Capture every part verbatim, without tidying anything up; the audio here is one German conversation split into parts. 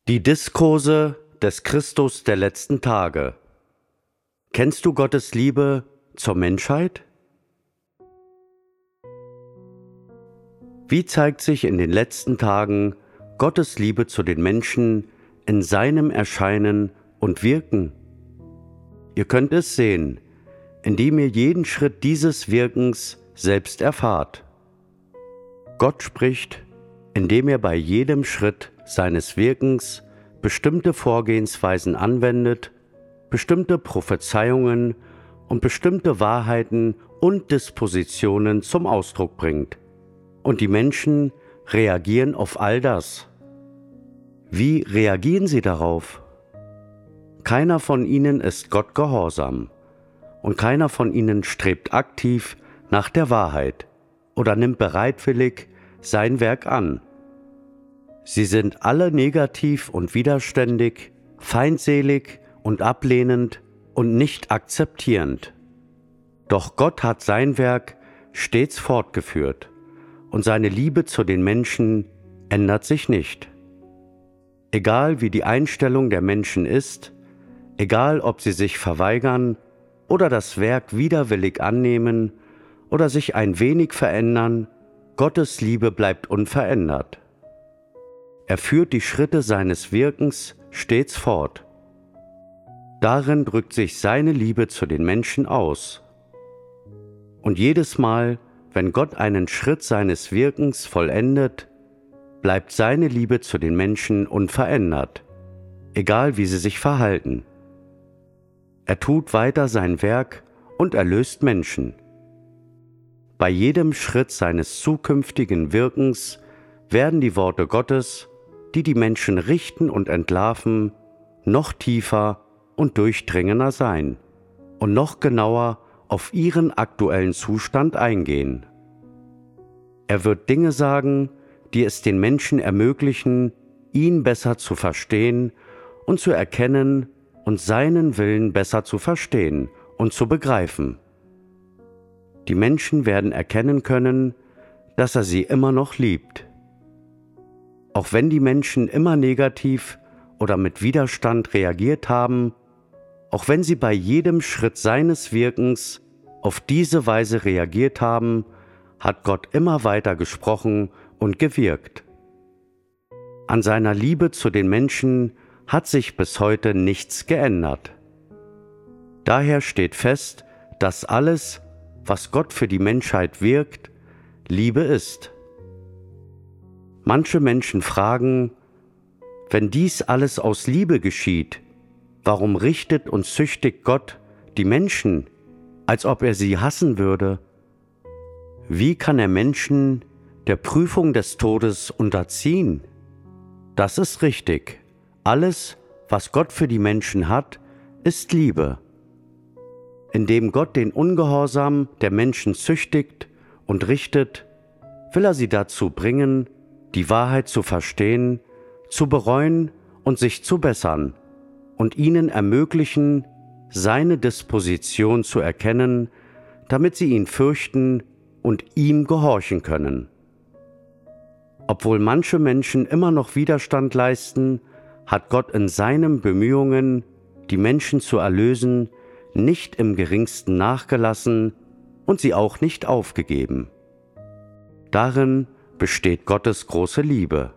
Die Diskurse des Christus der letzten Tage. Kennst du Gottes Liebe zur Menschheit? Wie zeigt sich in den letzten Tagen Gottes Liebe zu den Menschen in seinem Erscheinen und Wirken? Ihr könnt es sehen, indem ihr jeden Schritt dieses Wirkens selbst erfahrt. Gott spricht, indem er bei jedem Schritt seines Wirkens bestimmte Vorgehensweisen anwendet, bestimmte Prophezeiungen und bestimmte Wahrheiten und Dispositionen zum Ausdruck bringt. Und die Menschen reagieren auf all das. Wie reagieren sie darauf? Keiner von ihnen ist Gott gehorsam und keiner von ihnen strebt aktiv nach der Wahrheit oder nimmt bereitwillig sein Werk an. Sie sind alle negativ und widerständig, feindselig und ablehnend und nicht akzeptierend. Doch Gott hat sein Werk stets fortgeführt und seine Liebe zu den Menschen ändert sich nicht. Egal wie die Einstellung der Menschen ist, egal ob sie sich verweigern oder das Werk widerwillig annehmen oder sich ein wenig verändern, Gottes Liebe bleibt unverändert. Er führt die Schritte seines Wirkens stets fort. Darin drückt sich seine Liebe zu den Menschen aus. Und jedes Mal, wenn Gott einen Schritt seines Wirkens vollendet, bleibt seine Liebe zu den Menschen unverändert, egal wie sie sich verhalten. Er tut weiter sein Werk und erlöst Menschen. Bei jedem Schritt seines zukünftigen Wirkens werden die Worte Gottes, die die Menschen richten und entlarven, noch tiefer und durchdringender sein und noch genauer auf ihren aktuellen Zustand eingehen. Er wird Dinge sagen, die es den Menschen ermöglichen, ihn besser zu verstehen und zu erkennen und seinen Willen besser zu verstehen und zu begreifen. Die Menschen werden erkennen können, dass er sie immer noch liebt. Auch wenn die Menschen immer negativ oder mit Widerstand reagiert haben, auch wenn sie bei jedem Schritt seines Wirkens auf diese Weise reagiert haben, hat Gott immer weiter gesprochen und gewirkt. An seiner Liebe zu den Menschen hat sich bis heute nichts geändert. Daher steht fest, dass alles, was Gott für die Menschheit wirkt, Liebe ist. Manche Menschen fragen, wenn dies alles aus Liebe geschieht, warum richtet und züchtigt Gott die Menschen, als ob er sie hassen würde? Wie kann er Menschen der Prüfung des Todes unterziehen? Das ist richtig. Alles, was Gott für die Menschen hat, ist Liebe. Indem Gott den Ungehorsam der Menschen züchtigt und richtet, will er sie dazu bringen, die Wahrheit zu verstehen, zu bereuen und sich zu bessern und ihnen ermöglichen, seine Disposition zu erkennen, damit sie ihn fürchten und ihm gehorchen können. Obwohl manche Menschen immer noch Widerstand leisten, hat Gott in seinen Bemühungen, die Menschen zu erlösen, nicht im geringsten nachgelassen und sie auch nicht aufgegeben. Darin besteht Gottes große Liebe.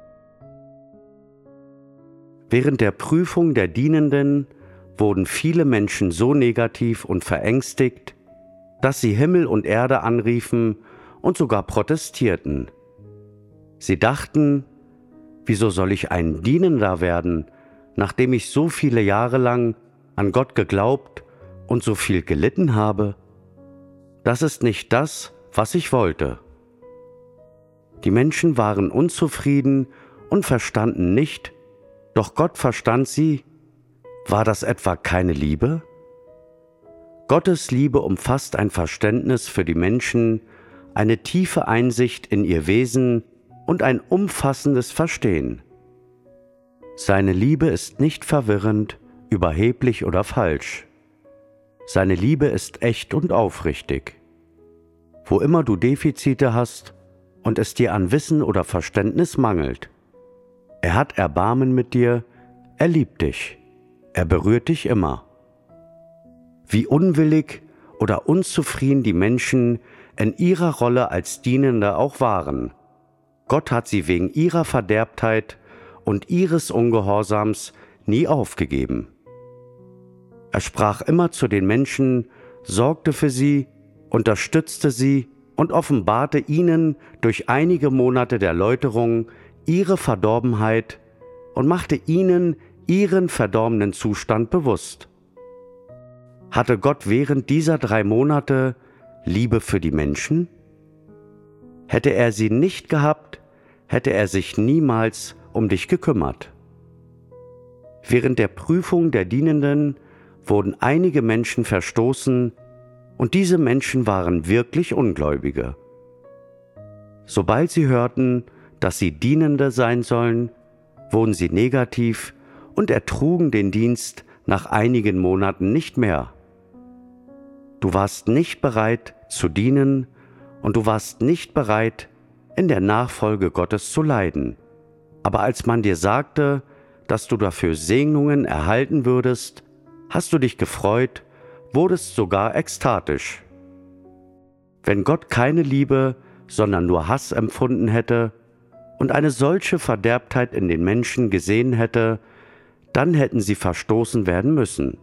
Während der Prüfung der Dienenden wurden viele Menschen so negativ und verängstigt, dass sie Himmel und Erde anriefen und sogar protestierten. Sie dachten, wieso soll ich ein Dienender werden, nachdem ich so viele Jahre lang an Gott geglaubt und so viel gelitten habe? Das ist nicht das, was ich wollte. Die Menschen waren unzufrieden und verstanden nicht, doch Gott verstand sie. War das etwa keine Liebe? Gottes Liebe umfasst ein Verständnis für die Menschen, eine tiefe Einsicht in ihr Wesen und ein umfassendes Verstehen. Seine Liebe ist nicht verwirrend, überheblich oder falsch. Seine Liebe ist echt und aufrichtig. Wo immer du Defizite hast und es dir an Wissen oder Verständnis mangelt, Er hat Erbarmen mit dir, er liebt dich, er berührt dich immer. Wie unwillig oder unzufrieden die Menschen in ihrer Rolle als Dienende auch waren, Gott hat sie wegen ihrer Verderbtheit und ihres Ungehorsams nie aufgegeben. Er sprach immer zu den Menschen, sorgte für sie, unterstützte sie und offenbarte ihnen durch einige Monate der Läuterung ihre Verdorbenheit und machte ihnen ihren verdorbenen Zustand bewusst. Hatte Gott während dieser drei Monate Liebe für die Menschen? Hätte er sie nicht gehabt, hätte er sich niemals um dich gekümmert. Während der Prüfung der Dienenden wurden einige Menschen verstoßen, und diese Menschen waren wirklich Ungläubige. Sobald sie hörten, dass sie Dienende sein sollen, wurden sie negativ und ertrugen den Dienst nach einigen Monaten nicht mehr. Du warst nicht bereit zu dienen und du warst nicht bereit, in der Nachfolge Gottes zu leiden. Aber als man dir sagte, dass du dafür Segnungen erhalten würdest, hast du dich gefreut, wurdest sogar ekstatisch. Wenn Gott keine Liebe, sondern nur Hass empfunden hätte und eine solche Verderbtheit in den Menschen gesehen hätte, dann hätten sie verstoßen werden müssen.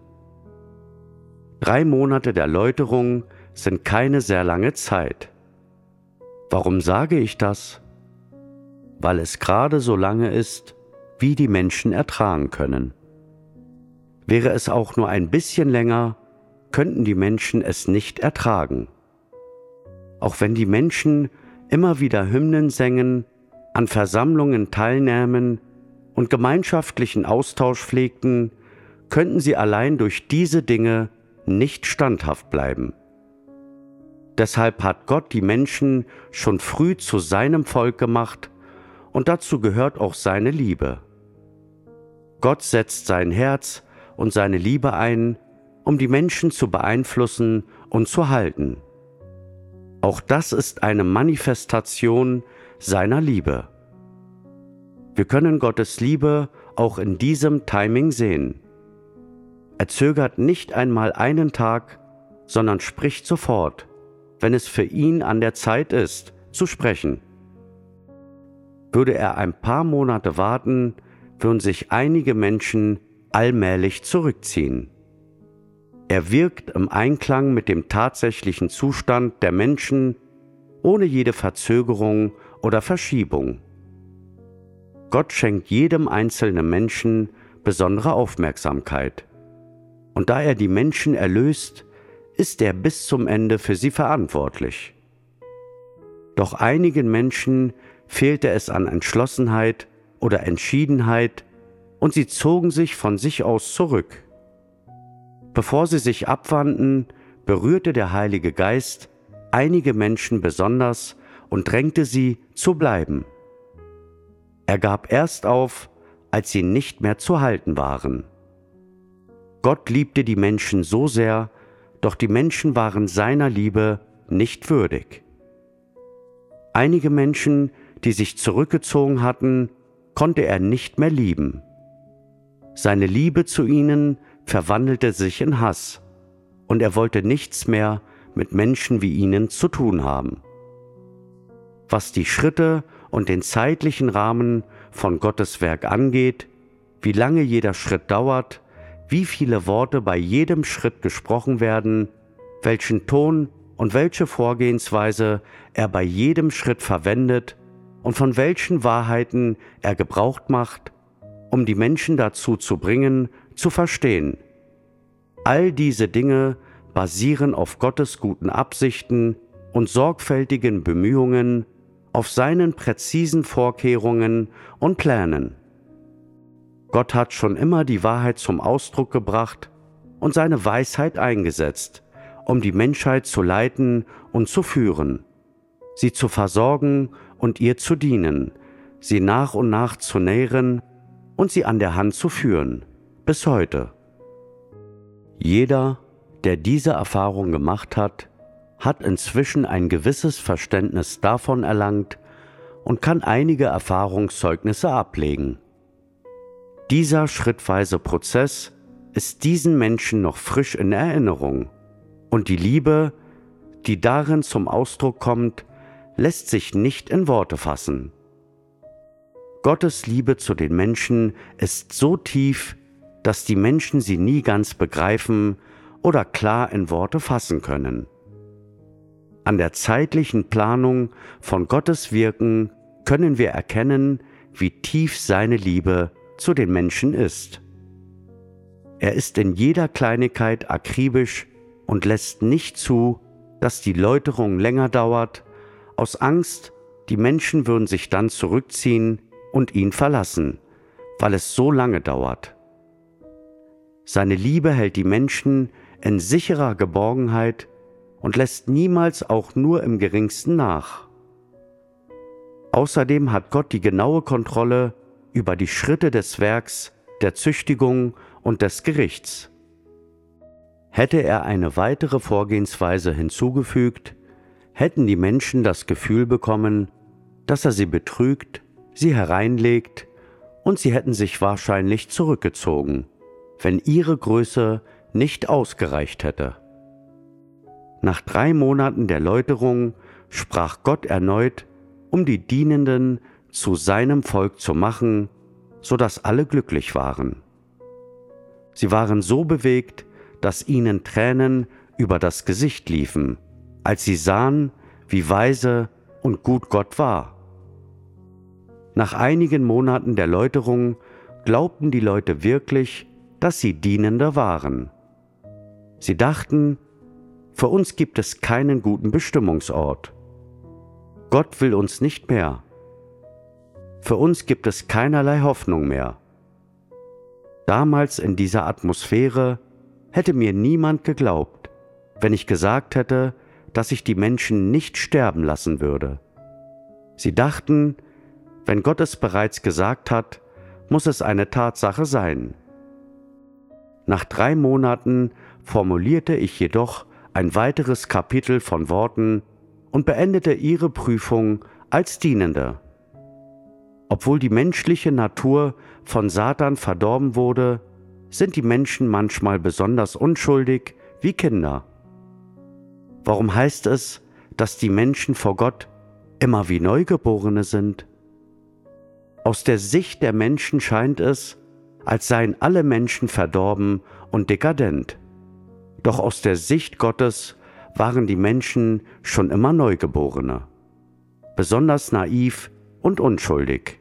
Drei Monate der Läuterung sind keine sehr lange Zeit. Warum sage ich das? Weil es gerade so lange ist, wie die Menschen ertragen können. Wäre es auch nur ein bisschen länger, könnten die Menschen es nicht ertragen. Auch wenn die Menschen immer wieder Hymnen sängen, an Versammlungen teilnahmen und gemeinschaftlichen Austausch pflegten, könnten sie allein durch diese Dinge nicht standhaft bleiben. Deshalb hat Gott die Menschen schon früh zu seinem Volk gemacht und dazu gehört auch seine Liebe. Gott setzt sein Herz und seine Liebe ein, um die Menschen zu beeinflussen und zu halten. Auch das ist eine Manifestation seiner Liebe. Wir können Gottes Liebe auch in diesem Timing sehen. Er zögert nicht einmal einen Tag, sondern spricht sofort, wenn es für ihn an der Zeit ist, zu sprechen. Würde er ein paar Monate warten, würden sich einige Menschen allmählich zurückziehen. Er wirkt im Einklang mit dem tatsächlichen Zustand der Menschen, ohne jede Verzögerung oder Verschiebung. Gott schenkt jedem einzelnen Menschen besondere Aufmerksamkeit. Und da er die Menschen erlöst, ist er bis zum Ende für sie verantwortlich. Doch einigen Menschen fehlte es an Entschlossenheit oder Entschiedenheit und sie zogen sich von sich aus zurück. Bevor sie sich abwandten, berührte der Heilige Geist einige Menschen besonders und drängte sie, zu bleiben. Er gab erst auf, als sie nicht mehr zu halten waren. Gott liebte die Menschen so sehr, doch die Menschen waren seiner Liebe nicht würdig. Einige Menschen, die sich zurückgezogen hatten, konnte er nicht mehr lieben. Seine Liebe zu ihnen verwandelte sich in Hass, und er wollte nichts mehr mit Menschen wie ihnen zu tun haben. Was die Schritte und den zeitlichen Rahmen von Gottes Werk angeht, wie lange jeder Schritt dauert, wie viele Worte bei jedem Schritt gesprochen werden, welchen Ton und welche Vorgehensweise er bei jedem Schritt verwendet und von welchen Wahrheiten er Gebrauch macht, um die Menschen dazu zu bringen, zu verstehen. All diese Dinge basieren auf Gottes guten Absichten und sorgfältigen Bemühungen, auf seinen präzisen Vorkehrungen und Plänen. Gott hat schon immer die Wahrheit zum Ausdruck gebracht und seine Weisheit eingesetzt, um die Menschheit zu leiten und zu führen, sie zu versorgen und ihr zu dienen, sie nach und nach zu nähren und sie an der Hand zu führen, bis heute. Jeder, der diese Erfahrung gemacht hat, hat inzwischen ein gewisses Verständnis davon erlangt und kann einige Erfahrungszeugnisse ablegen. Dieser schrittweise Prozess ist diesen Menschen noch frisch in Erinnerung, und die Liebe, die darin zum Ausdruck kommt, lässt sich nicht in Worte fassen. Gottes Liebe zu den Menschen ist so tief, dass die Menschen sie nie ganz begreifen oder klar in Worte fassen können. An der zeitlichen Planung von Gottes Wirken können wir erkennen, wie tief seine Liebe zu den Menschen ist. Er ist in jeder Kleinigkeit akribisch und lässt nicht zu, dass die Läuterung länger dauert, aus Angst, die Menschen würden sich dann zurückziehen und ihn verlassen, weil es so lange dauert. Seine Liebe hält die Menschen in sicherer Geborgenheit und lässt niemals auch nur im geringsten nach. Außerdem hat Gott die genaue Kontrolle über die Schritte des Werks, der Züchtigung und des Gerichts. Hätte er eine weitere Vorgehensweise hinzugefügt, hätten die Menschen das Gefühl bekommen, dass er sie betrügt, sie hereinlegt, und sie hätten sich wahrscheinlich zurückgezogen, wenn ihre Größe nicht ausgereicht hätte. Nach drei Monaten der Läuterung sprach Gott erneut, um die Dienenden zu seinem Volk zu machen, so dass alle glücklich waren. Sie waren so bewegt, dass ihnen Tränen über das Gesicht liefen, als sie sahen, wie weise und gut Gott war. Nach einigen Monaten der Läuterung glaubten die Leute wirklich, dass sie Dienende waren. Sie dachten, für uns gibt es keinen guten Bestimmungsort. Gott will uns nicht mehr. Für uns gibt es keinerlei Hoffnung mehr. Damals in dieser Atmosphäre hätte mir niemand geglaubt, wenn ich gesagt hätte, dass ich die Menschen nicht sterben lassen würde. Sie dachten, wenn Gott es bereits gesagt hat, muss es eine Tatsache sein. Nach drei Monaten formulierte ich jedoch ein weiteres Kapitel von Worten und beendete ihre Prüfung als Dienende. Obwohl die menschliche Natur von Satan verdorben wurde, sind die Menschen manchmal besonders unschuldig wie Kinder. Warum heißt es, dass die Menschen vor Gott immer wie Neugeborene sind? Aus der Sicht der Menschen scheint es, als seien alle Menschen verdorben und dekadent. Doch aus der Sicht Gottes waren die Menschen schon immer Neugeborene, besonders naiv und unschuldig.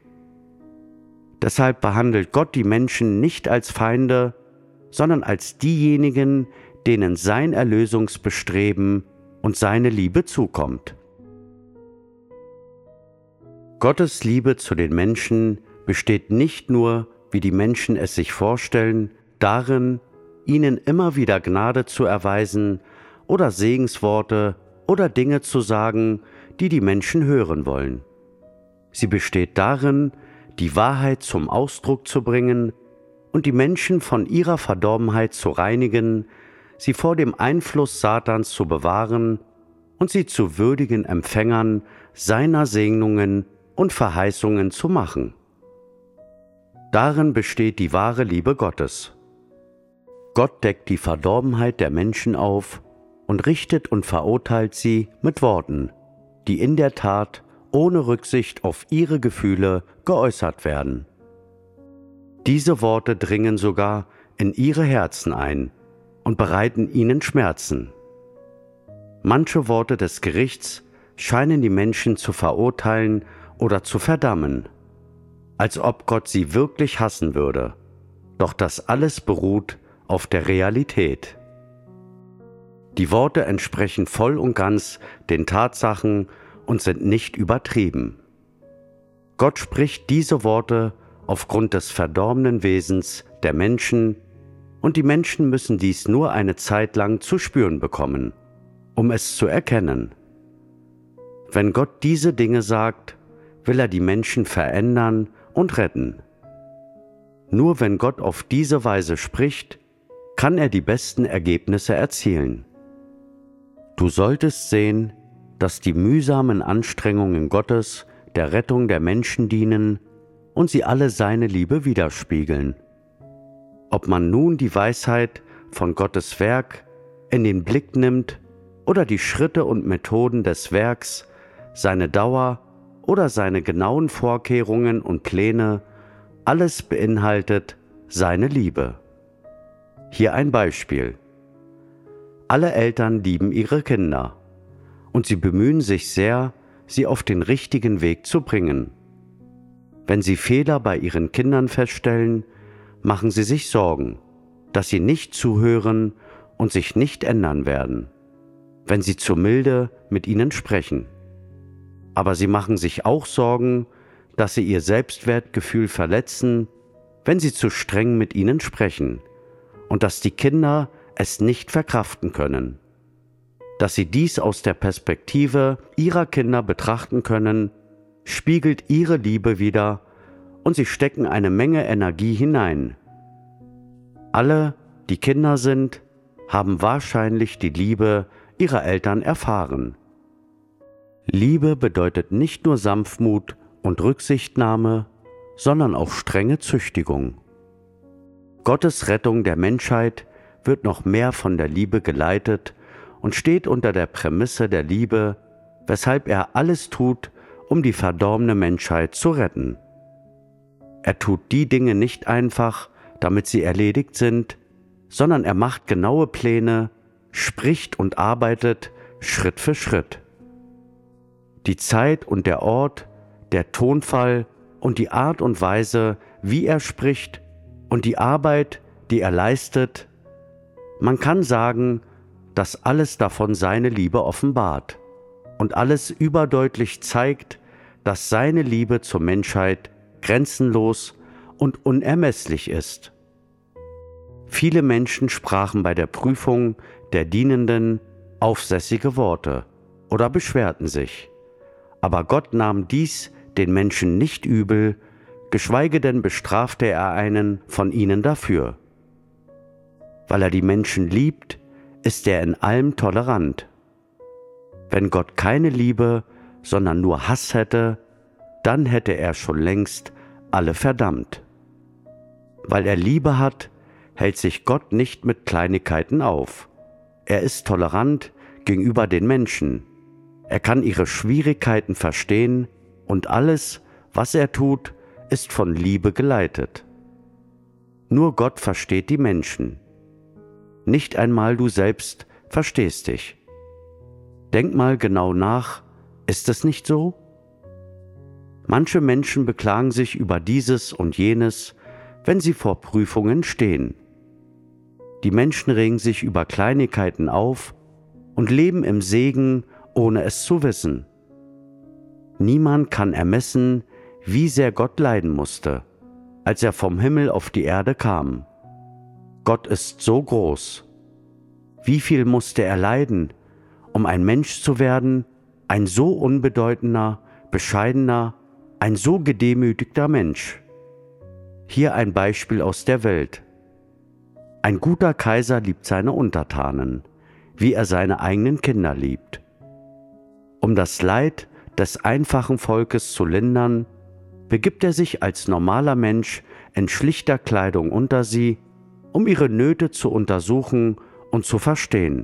Deshalb behandelt Gott die Menschen nicht als Feinde, sondern als diejenigen, denen sein Erlösungsbestreben und seine Liebe zukommt. Gottes Liebe zu den Menschen besteht nicht nur, wie die Menschen es sich vorstellen, darin, ihnen immer wieder Gnade zu erweisen oder Segensworte oder Dinge zu sagen, die die Menschen hören wollen. Sie besteht darin, die Wahrheit zum Ausdruck zu bringen und die Menschen von ihrer Verdorbenheit zu reinigen, sie vor dem Einfluss Satans zu bewahren und sie zu würdigen Empfängern seiner Segnungen und Verheißungen zu machen. Darin besteht die wahre Liebe Gottes. Gott deckt die Verdorbenheit der Menschen auf und richtet und verurteilt sie mit Worten, die in der Tat ohne Rücksicht auf ihre Gefühle geäußert werden. Diese Worte dringen sogar in ihre Herzen ein und bereiten ihnen Schmerzen. Manche Worte des Gerichts scheinen die Menschen zu verurteilen oder zu verdammen, als ob Gott sie wirklich hassen würde, doch das alles beruht auf der Realität. Die Worte entsprechen voll und ganz den Tatsachen und sind nicht übertrieben. Gott spricht diese Worte aufgrund des verdorbenen Wesens der Menschen, und die Menschen müssen dies nur eine Zeit lang zu spüren bekommen, um es zu erkennen. Wenn Gott diese Dinge sagt, will er die Menschen verändern und retten. Nur wenn Gott auf diese Weise spricht, kann er die besten Ergebnisse erzielen. Du solltest sehen, dass die mühsamen Anstrengungen Gottes der Rettung der Menschen dienen und sie alle seine Liebe widerspiegeln. Ob man nun die Weisheit von Gottes Werk in den Blick nimmt oder die Schritte und Methoden des Werks, seine Dauer oder seine genauen Vorkehrungen und Pläne, alles beinhaltet seine Liebe. Hier ein Beispiel. Alle Eltern lieben ihre Kinder und sie bemühen sich sehr, sie auf den richtigen Weg zu bringen. Wenn sie Fehler bei ihren Kindern feststellen, machen sie sich Sorgen, dass sie nicht zuhören und sich nicht ändern werden, wenn sie zu milde mit ihnen sprechen. Aber sie machen sich auch Sorgen, dass sie ihr Selbstwertgefühl verletzen, wenn sie zu streng mit ihnen sprechen und dass die Kinder es nicht verkraften können. Dass sie dies aus der Perspektive ihrer Kinder betrachten können, spiegelt ihre Liebe wider und sie stecken eine Menge Energie hinein. Alle, die Kinder sind, haben wahrscheinlich die Liebe ihrer Eltern erfahren. Liebe bedeutet nicht nur Sanftmut und Rücksichtnahme, sondern auch strenge Züchtigung. Gottes Rettung der Menschheit wird noch mehr von der Liebe geleitet und steht unter der Prämisse der Liebe, weshalb er alles tut, um die verdorbene Menschheit zu retten. Er tut die Dinge nicht einfach, damit sie erledigt sind, sondern er macht genaue Pläne, spricht und arbeitet Schritt für Schritt. Die Zeit und der Ort, der Tonfall und die Art und Weise, wie er spricht und die Arbeit, die er leistet, man kann sagen, dass alles davon seine Liebe offenbart und alles überdeutlich zeigt, dass seine Liebe zur Menschheit grenzenlos und unermesslich ist. Viele Menschen sprachen bei der Prüfung der Dienenden aufsässige Worte oder beschwerten sich, aber Gott nahm dies den Menschen nicht übel, geschweige denn bestrafte er einen von ihnen dafür. Weil er die Menschen liebt, ist er in allem tolerant. Wenn Gott keine Liebe, sondern nur Hass hätte, dann hätte er schon längst alle verdammt. Weil er Liebe hat, hält sich Gott nicht mit Kleinigkeiten auf. Er ist tolerant gegenüber den Menschen. Er kann ihre Schwierigkeiten verstehen und alles, was er tut, ist von Liebe geleitet. Nur Gott versteht die Menschen. Nicht einmal du selbst verstehst dich. Denk mal genau nach, ist es nicht so? Manche Menschen beklagen sich über dieses und jenes, wenn sie vor Prüfungen stehen. Die Menschen regen sich über Kleinigkeiten auf und leben im Segen, ohne es zu wissen. Niemand kann ermessen, wie sehr Gott leiden musste, als er vom Himmel auf die Erde kam. Gott ist so groß. Wie viel musste er leiden, um ein Mensch zu werden, ein so unbedeutender, bescheidener, ein so gedemütigter Mensch? Hier ein Beispiel aus der Welt. Ein guter Kaiser liebt seine Untertanen, wie er seine eigenen Kinder liebt. Um das Leid des einfachen Volkes zu lindern, begibt er sich als normaler Mensch in schlichter Kleidung unter sie, um ihre Nöte zu untersuchen und zu verstehen.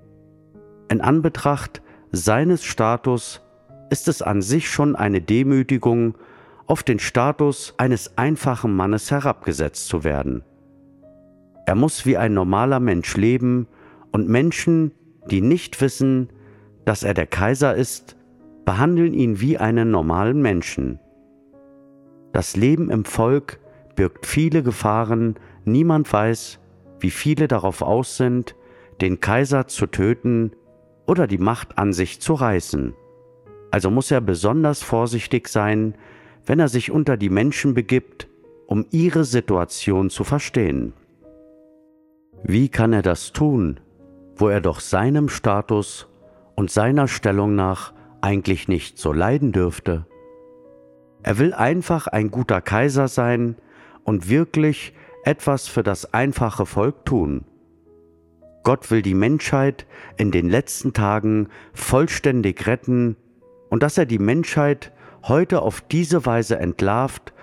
In Anbetracht seines Status ist es an sich schon eine Demütigung, auf den Status eines einfachen Mannes herabgesetzt zu werden. Er muss wie ein normaler Mensch leben und Menschen, die nicht wissen, dass er der Kaiser ist, behandeln ihn wie einen normalen Menschen. Das Leben im Volk birgt viele Gefahren, niemand weiß, wie viele darauf aus sind, den Kaiser zu töten oder die Macht an sich zu reißen. Also muss er besonders vorsichtig sein, wenn er sich unter die Menschen begibt, um ihre Situation zu verstehen. Wie kann er das tun, wo er doch seinem Status und seiner Stellung nach eigentlich nicht so leiden dürfte? Er will einfach ein guter Kaiser sein und wirklich etwas für das einfache Volk tun. Gott will die Menschheit in den letzten Tagen vollständig retten und dass er die Menschheit heute auf diese Weise entlarvt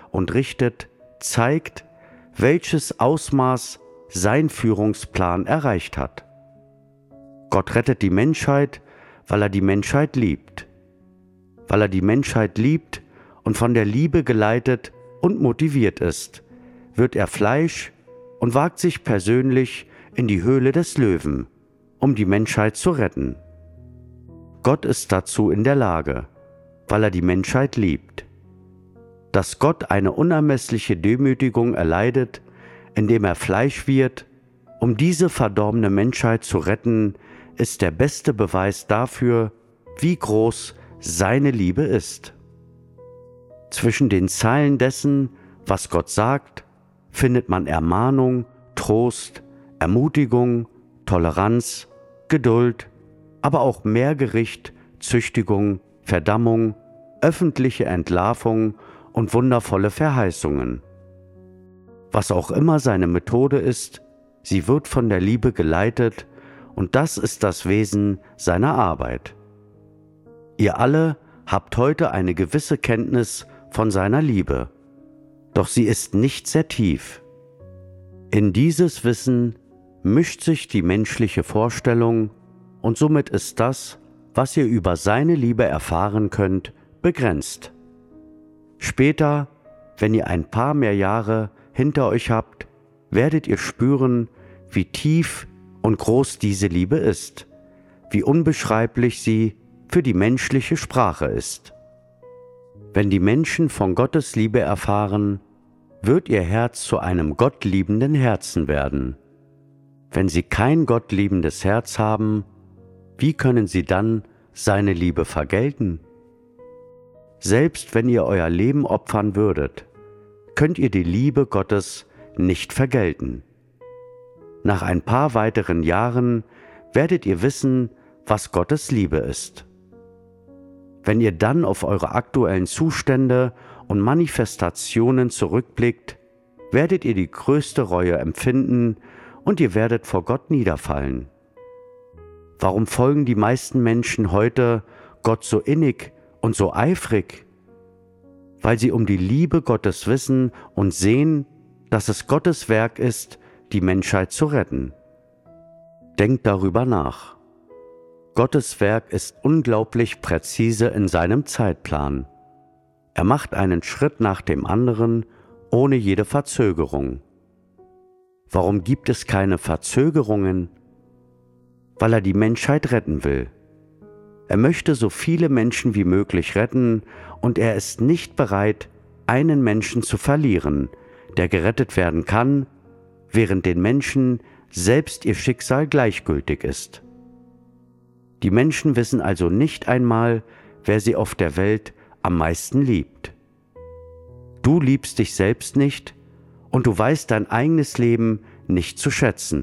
und richtet, zeigt, welches Ausmaß sein Führungsplan erreicht hat. Gott rettet die Menschheit, weil er die Menschheit liebt. Weil er die Menschheit liebt und von der Liebe geleitet und motiviert ist, wird er Fleisch und wagt sich persönlich in die Höhle des Löwen, um die Menschheit zu retten. Gott ist dazu in der Lage, weil er die Menschheit liebt. Dass Gott eine unermessliche Demütigung erleidet, indem er Fleisch wird, um diese verdorbene Menschheit zu retten, ist der beste Beweis dafür, wie groß seine Liebe ist. Zwischen den Zeilen dessen, was Gott sagt, findet man Ermahnung, Trost, Ermutigung, Toleranz, Geduld, aber auch Mehrgericht, Züchtigung, Verdammung, öffentliche Entlarvung und wundervolle Verheißungen. Was auch immer seine Methode ist, sie wird von der Liebe geleitet und das ist das Wesen seiner Arbeit. Ihr alle habt heute eine gewisse Kenntnis von seiner Liebe, doch sie ist nicht sehr tief. In dieses Wissen mischt sich die menschliche Vorstellung und somit ist das, was ihr über seine Liebe erfahren könnt, begrenzt. Später, wenn ihr ein paar mehr Jahre hinter euch habt, werdet ihr spüren, wie tief und groß diese Liebe ist, wie unbeschreiblich sie für die menschliche Sprache ist. Wenn die Menschen von Gottes Liebe erfahren, wird ihr Herz zu einem gottliebenden Herzen werden. Wenn sie kein gottliebendes Herz haben, wie können sie dann seine Liebe vergelten? Selbst wenn ihr euer Leben opfern würdet, könnt ihr die Liebe Gottes nicht vergelten. Nach ein paar weiteren Jahren werdet ihr wissen, was Gottes Liebe ist. Wenn ihr dann auf eure aktuellen Zustände und Manifestationen zurückblickt, werdet ihr die größte Reue empfinden und ihr werdet vor Gott niederfallen. Warum folgen die meisten Menschen heute Gott so innig und so eifrig? Weil sie um die Liebe Gottes wissen und sehen, dass es Gottes Werk ist, die Menschheit zu retten. Denkt darüber nach. Gottes Werk ist unglaublich präzise in seinem Zeitplan. Er macht einen Schritt nach dem anderen, ohne jede Verzögerung. Warum gibt es keine Verzögerungen? Weil er die Menschheit retten will. Er möchte so viele Menschen wie möglich retten und er ist nicht bereit, einen Menschen zu verlieren, der gerettet werden kann, während den Menschen selbst ihr Schicksal gleichgültig ist. Die Menschen wissen also nicht einmal, wer sie auf der Welt am meisten liebt. Du liebst dich selbst nicht und du weißt dein eigenes Leben nicht zu schätzen.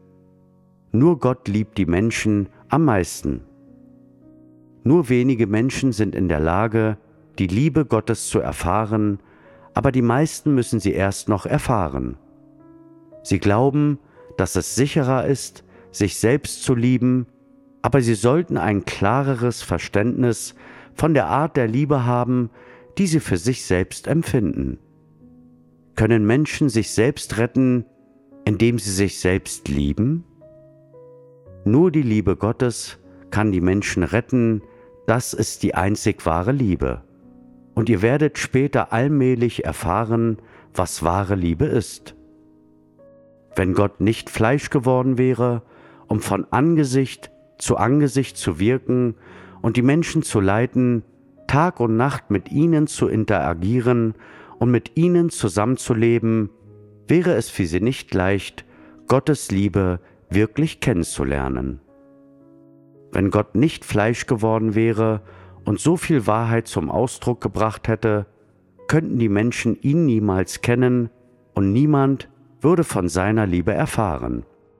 Nur Gott liebt die Menschen am meisten. Nur wenige Menschen sind in der Lage, die Liebe Gottes zu erfahren, aber die meisten müssen sie erst noch erfahren. Sie glauben, dass es sicherer ist, sich selbst zu lieben, aber sie sollten ein klareres Verständnis von der Art der Liebe haben, die sie für sich selbst empfinden. Können Menschen sich selbst retten, indem sie sich selbst lieben? Nur die Liebe Gottes kann die Menschen retten, das ist die einzig wahre Liebe. Und ihr werdet später allmählich erfahren, was wahre Liebe ist. Wenn Gott nicht Fleisch geworden wäre, um von Angesicht zu Angesicht zu wirken und die Menschen zu leiten, Tag und Nacht mit ihnen zu interagieren und mit ihnen zusammenzuleben, wäre es für sie nicht leicht, Gottes Liebe wirklich kennenzulernen. Wenn Gott nicht Fleisch geworden wäre und so viel Wahrheit zum Ausdruck gebracht hätte, könnten die Menschen ihn niemals kennen und niemand würde von seiner Liebe erfahren.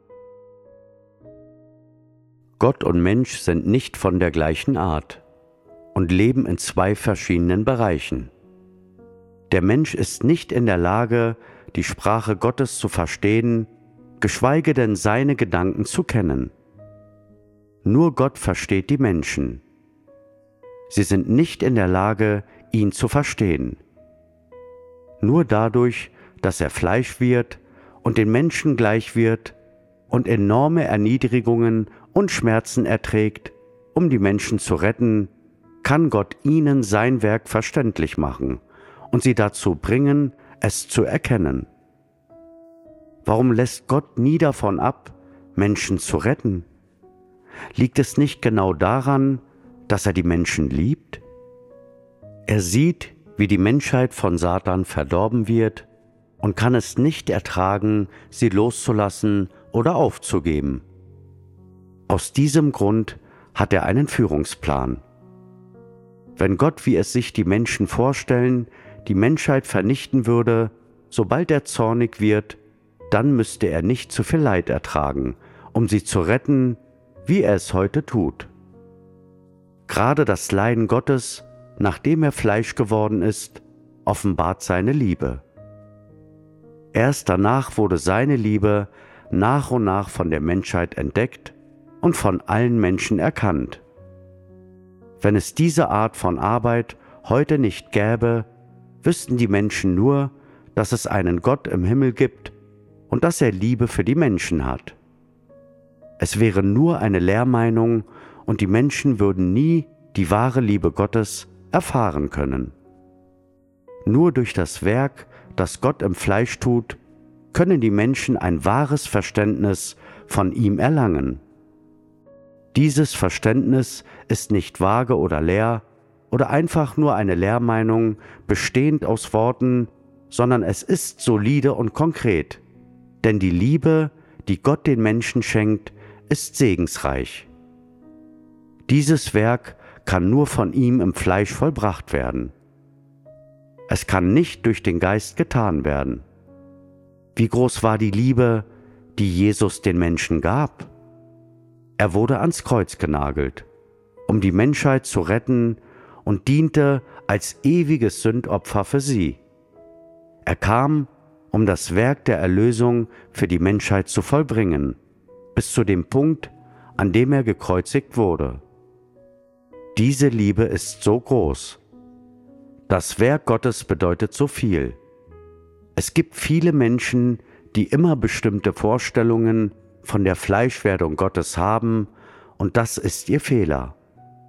Gott und Mensch sind nicht von der gleichen Art und leben in zwei verschiedenen Bereichen. Der Mensch ist nicht in der Lage, die Sprache Gottes zu verstehen, geschweige denn seine Gedanken zu kennen. Nur Gott versteht die Menschen. Sie sind nicht in der Lage, ihn zu verstehen. Nur dadurch, dass er Fleisch wird und den Menschen gleich wird und enorme Erniedrigungen und Schmerzen erträgt, um die Menschen zu retten, kann Gott ihnen sein Werk verständlich machen und sie dazu bringen, es zu erkennen. Warum lässt Gott nie davon ab, Menschen zu retten? Liegt es nicht genau daran, dass er die Menschen liebt? Er sieht, wie die Menschheit von Satan verdorben wird und kann es nicht ertragen, sie loszulassen oder aufzugeben. Aus diesem Grund hat er einen Führungsplan. Wenn Gott, wie es sich die Menschen vorstellen, die Menschheit vernichten würde, sobald er zornig wird, dann müsste er nicht zu viel Leid ertragen, um sie zu retten, wie er es heute tut. Gerade das Leiden Gottes, nachdem er Fleisch geworden ist, offenbart seine Liebe. Erst danach wurde seine Liebe nach und nach von der Menschheit entdeckt und von allen Menschen erkannt. Wenn es diese Art von Arbeit heute nicht gäbe, wüssten die Menschen nur, dass es einen Gott im Himmel gibt und dass er Liebe für die Menschen hat. Es wäre nur eine Lehrmeinung und die Menschen würden nie die wahre Liebe Gottes erfahren können. Nur durch das Werk, das Gott im Fleisch tut, können die Menschen ein wahres Verständnis von ihm erlangen. Dieses Verständnis ist nicht vage oder leer oder einfach nur eine Lehrmeinung bestehend aus Worten, sondern es ist solide und konkret, denn die Liebe, die Gott den Menschen schenkt, ist segensreich. Dieses Werk kann nur von ihm im Fleisch vollbracht werden. Es kann nicht durch den Geist getan werden. Wie groß war die Liebe, die Jesus den Menschen gab? Er wurde ans Kreuz genagelt, um die Menschheit zu retten und diente als ewiges Sündopfer für sie. Er kam, um das Werk der Erlösung für die Menschheit zu vollbringen, bis zu dem Punkt, an dem er gekreuzigt wurde. Diese Liebe ist so groß. Das Werk Gottes bedeutet so viel. Es gibt viele Menschen, die immer bestimmte Vorstellungen von der Fleischwerdung Gottes haben, und das ist ihr Fehler.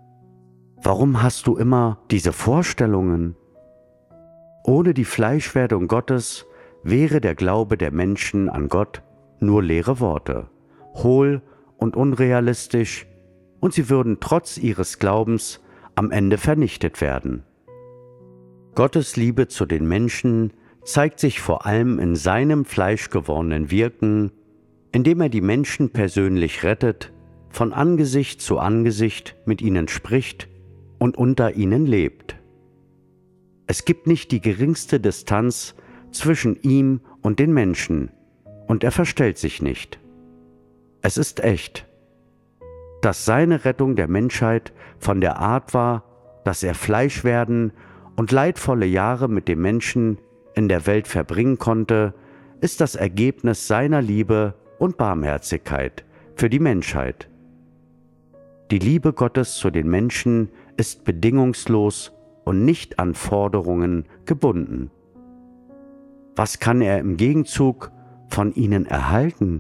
Warum hast du immer diese Vorstellungen? Ohne die Fleischwerdung Gottes wäre der Glaube der Menschen an Gott nur leere Worte, hohl und unrealistisch, und sie würden trotz ihres Glaubens am Ende vernichtet werden. Gottes Liebe zu den Menschen zeigt sich vor allem in seinem fleischgewordenen Wirken, indem er die Menschen persönlich rettet, von Angesicht zu Angesicht mit ihnen spricht und unter ihnen lebt. Es gibt nicht die geringste Distanz zwischen ihm und den Menschen, und er verstellt sich nicht. Es ist echt. Dass seine Rettung der Menschheit von der Art war, dass er Fleisch werden und leidvolle Jahre mit dem Menschen in der Welt verbringen konnte, ist das Ergebnis seiner Liebe und Barmherzigkeit für die Menschheit. Die Liebe Gottes zu den Menschen ist bedingungslos und nicht an Forderungen gebunden. Was kann er im Gegenzug von ihnen erhalten?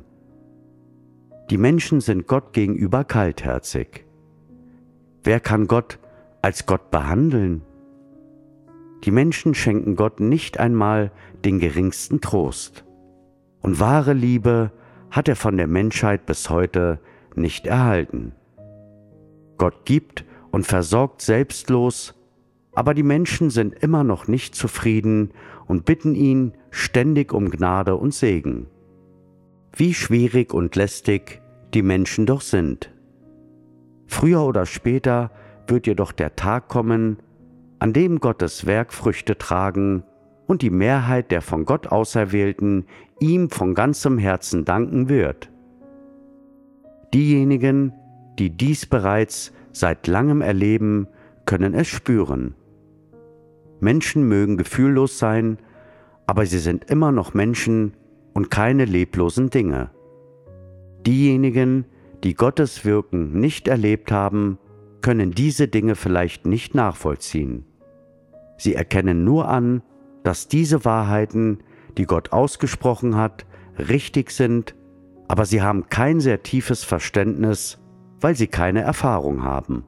Die Menschen sind Gott gegenüber kaltherzig. Wer kann Gott als Gott behandeln? Die Menschen schenken Gott nicht einmal den geringsten Trost. Und wahre Liebe hat er von der Menschheit bis heute nicht erhalten. Gott gibt und versorgt selbstlos, aber die Menschen sind immer noch nicht zufrieden und bitten ihn ständig um Gnade und Segen. Wie schwierig und lästig die Menschen doch sind. Früher oder später wird jedoch der Tag kommen, an dem Gottes Werk Früchte tragen und die Mehrheit der von Gott Auserwählten ihm von ganzem Herzen danken wird. Diejenigen, die dies bereits seit langem erleben, können es spüren. Menschen mögen gefühllos sein, aber sie sind immer noch Menschen und keine leblosen Dinge. Diejenigen, die Gottes Wirken nicht erlebt haben, können diese Dinge vielleicht nicht nachvollziehen. Sie erkennen nur an, dass diese Wahrheiten, die Gott ausgesprochen hat, richtig sind, aber sie haben kein sehr tiefes Verständnis, weil sie keine Erfahrung haben.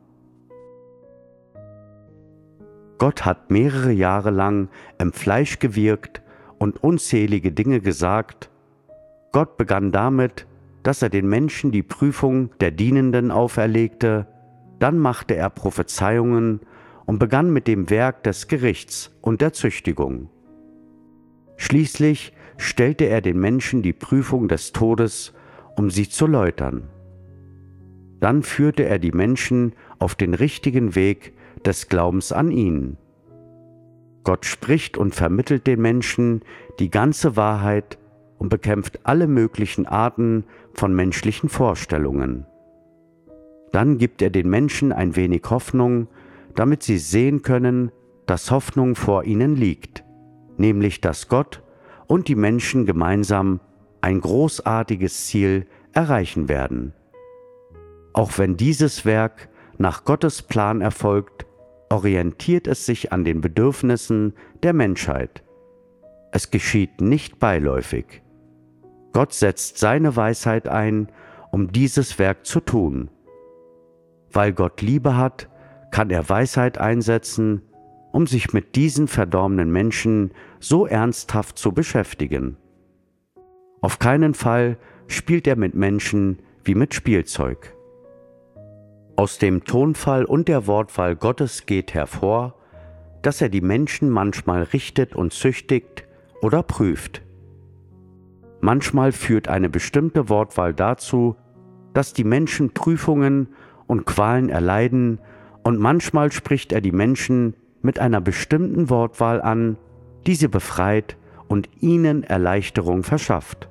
Gott hat mehrere Jahre lang im Fleisch gewirkt und unzählige Dinge gesagt. Gott begann damit, dass er den Menschen die Prüfung der Dienenden auferlegte, dann machte er Prophezeiungen und begann mit dem Werk des Gerichts und der Züchtigung. Schließlich stellte er den Menschen die Prüfung des Todes, um sie zu läutern. Dann führte er die Menschen auf den richtigen Weg des Glaubens an ihn. Gott spricht und vermittelt den Menschen die ganze Wahrheit und bekämpft alle möglichen Arten von menschlichen Vorstellungen. Dann gibt er den Menschen ein wenig Hoffnung, damit sie sehen können, dass Hoffnung vor ihnen liegt, nämlich dass Gott und die Menschen gemeinsam ein großartiges Ziel erreichen werden. Auch wenn dieses Werk nach Gottes Plan erfolgt, orientiert es sich an den Bedürfnissen der Menschheit. Es geschieht nicht beiläufig. Gott setzt seine Weisheit ein, um dieses Werk zu tun. Weil Gott Liebe hat, kann er Weisheit einsetzen, um sich mit diesen verdorbenen Menschen so ernsthaft zu beschäftigen. Auf keinen Fall spielt er mit Menschen wie mit Spielzeug. Aus dem Tonfall und der Wortwahl Gottes geht hervor, dass er die Menschen manchmal richtet und züchtigt oder prüft. Manchmal führt eine bestimmte Wortwahl dazu, dass die Menschen Prüfungen und Qualen erleiden, und manchmal spricht er die Menschen mit einer bestimmten Wortwahl an, die sie befreit und ihnen Erleichterung verschafft.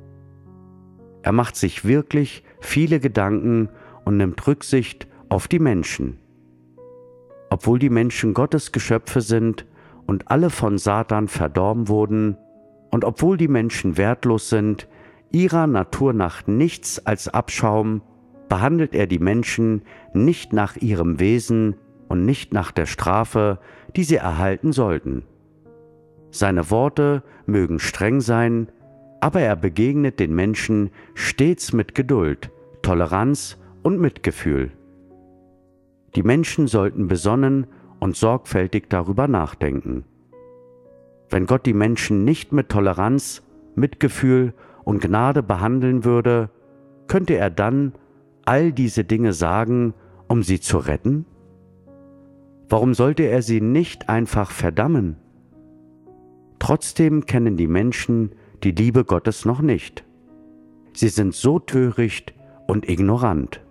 Er macht sich wirklich viele Gedanken und nimmt Rücksicht auf die Menschen. Obwohl die Menschen Gottes Geschöpfe sind und alle von Satan verdorben wurden, und obwohl die Menschen wertlos sind, ihrer Natur nach nichts als Abschaum, behandelt er die Menschen nicht nach ihrem Wesen und nicht nach der Strafe, die sie erhalten sollten. Seine Worte mögen streng sein, aber er begegnet den Menschen stets mit Geduld, Toleranz und Mitgefühl. Die Menschen sollten besonnen und sorgfältig darüber nachdenken. Wenn Gott die Menschen nicht mit Toleranz, Mitgefühl und Gnade behandeln würde, könnte er dann all diese Dinge sagen, um sie zu retten? Warum sollte er sie nicht einfach verdammen? Trotzdem kennen die Menschen die Liebe Gottes noch nicht. Sie sind so töricht und ignorant.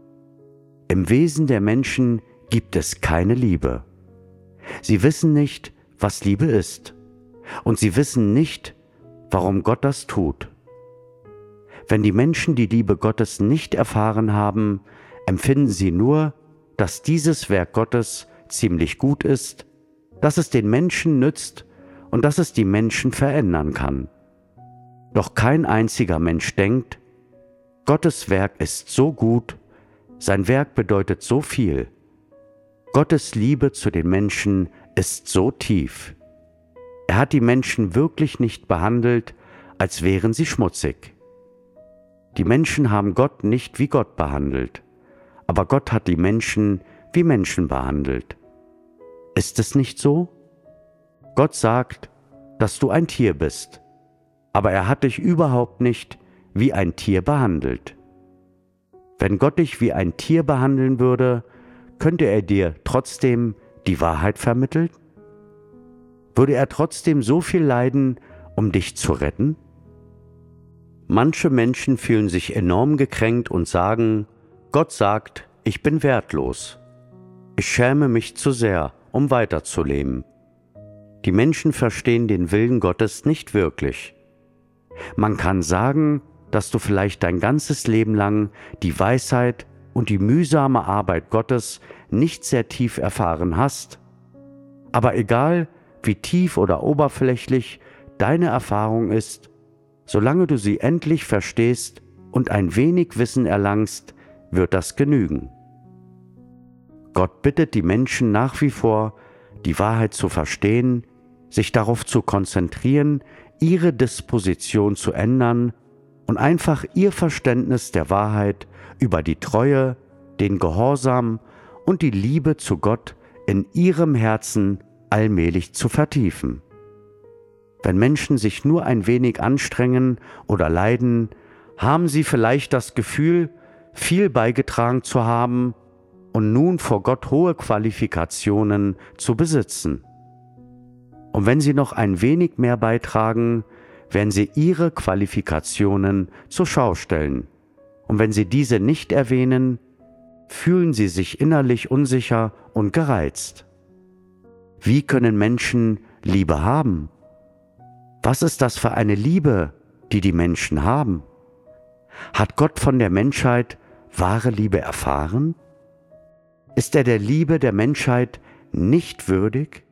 Im Wesen der Menschen gibt es keine Liebe. Sie wissen nicht, was Liebe ist, und sie wissen nicht, warum Gott das tut. Wenn die Menschen die Liebe Gottes nicht erfahren haben, empfinden sie nur, dass dieses Werk Gottes ziemlich gut ist, dass es den Menschen nützt und dass es die Menschen verändern kann. Doch kein einziger Mensch denkt, Gottes Werk ist so gut, sein Werk bedeutet so viel. Gottes Liebe zu den Menschen ist so tief. Er hat die Menschen wirklich nicht behandelt, als wären sie schmutzig. Die Menschen haben Gott nicht wie Gott behandelt, aber Gott hat die Menschen wie Menschen behandelt. Ist es nicht so? Gott sagt, dass du ein Tier bist, aber er hat dich überhaupt nicht wie ein Tier behandelt. Wenn Gott dich wie ein Tier behandeln würde, könnte er dir trotzdem die Wahrheit vermitteln? Würde er trotzdem so viel leiden, um dich zu retten? Manche Menschen fühlen sich enorm gekränkt und sagen, Gott sagt, ich bin wertlos. Ich schäme mich zu sehr, um weiterzuleben. Die Menschen verstehen den Willen Gottes nicht wirklich. Man kann sagen, dass du vielleicht dein ganzes Leben lang die Weisheit und die mühsame Arbeit Gottes nicht sehr tief erfahren hast. Aber egal, wie tief oder oberflächlich deine Erfahrung ist, solange du sie endlich verstehst und ein wenig Wissen erlangst, wird das genügen. Gott bittet die Menschen nach wie vor, die Wahrheit zu verstehen, sich darauf zu konzentrieren, ihre Disposition zu ändern und einfach ihr Verständnis der Wahrheit über die Treue, den Gehorsam und die Liebe zu Gott in ihrem Herzen allmählich zu vertiefen. Wenn Menschen sich nur ein wenig anstrengen oder leiden, haben sie vielleicht das Gefühl, viel beigetragen zu haben und nun vor Gott hohe Qualifikationen zu besitzen. Und wenn sie noch ein wenig mehr beitragen, werden sie ihre Qualifikationen zur Schau stellen. Und wenn sie diese nicht erwähnen, fühlen sie sich innerlich unsicher und gereizt. Wie können Menschen Liebe haben? Was ist das für eine Liebe, die die Menschen haben? Hat Gott von der Menschheit wahre Liebe erfahren? Ist er der Liebe der Menschheit nicht würdig?